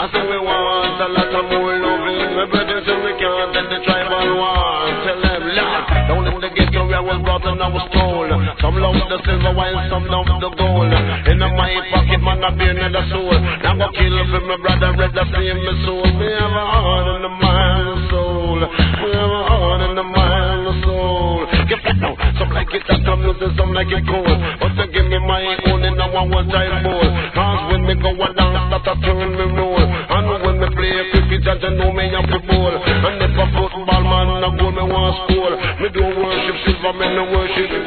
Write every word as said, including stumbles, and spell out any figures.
say we want a lot of more loving. My brothers say we can't take the tribal war. Tell them, Lord, don't let the ghetto where we brought and I was told. Some love the silver while some love the gold. In my pocket, man, I bear another soul. Now go kill for my brother, red the same my soul. We have a heart and a mind and soul. We have a heart and a mind and soul. Get it now, some like it hot, some lose it, some like it cold. But to give me my own in a one time bowl. Cause when me go a dance, that a turn me roll. And when me play cricket, I just know me have to bowl. And if a football man, I go me want school. Me do worship silver, me no worship